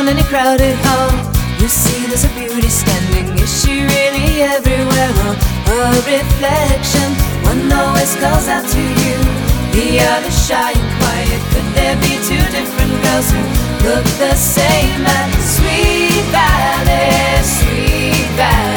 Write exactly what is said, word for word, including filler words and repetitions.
any crowded hall, you see there's a beauty standing. Is she really everywhere? Or a reflection? One always calls out to you, the other shy and quiet. Could there be two different girls who look the same at Sweet Valley, Sweet Valley?